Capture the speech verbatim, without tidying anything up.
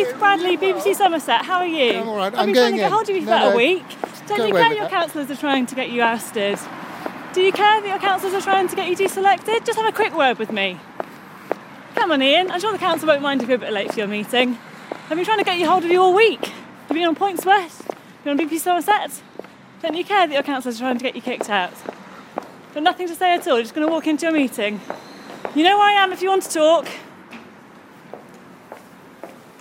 Ruth Bradley, B B C Somerset. How are you? I'm all right. I've I'm been going trying to get in. hold of you for No, about no. a week. Don't Go you away care with your that. councillors are trying to get you ousted? Do you care that your councillors are trying to get you deselected? Just have a quick word with me. Come on, Ian. I'm sure the council won't mind if you're a bit late for your meeting. I've been trying to get you hold of you all week. Have you been on Points West? Have you been on B B C Somerset? Don't you care that your councillors are trying to get you kicked out? Got nothing to say at all. You're just going to walk into your meeting. You know where I am if you want to talk.